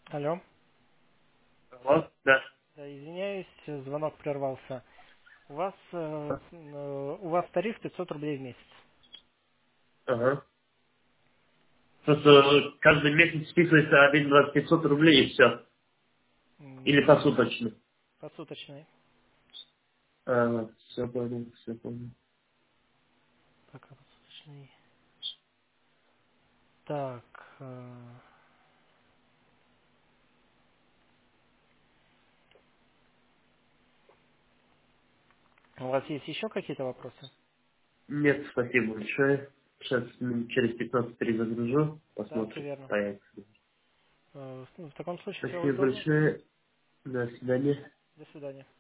Алло. Вот, да. Да, извиняюсь, звонок прервался. У вас тариф 500 рублей в месяц. Ага. Просто каждый месяц списывается один раз 500 рублей и все. Или М, посуточно. Посуточный. Все понял, все понял. Пока посуточный. Так. У вас есть еще какие-то вопросы? Нет, спасибо большое. Сейчас через 15 перезагружу, Да, все посмотрим. верно. Поехали. В таком случае всего Спасибо доброго. большое. До свидания. До свидания.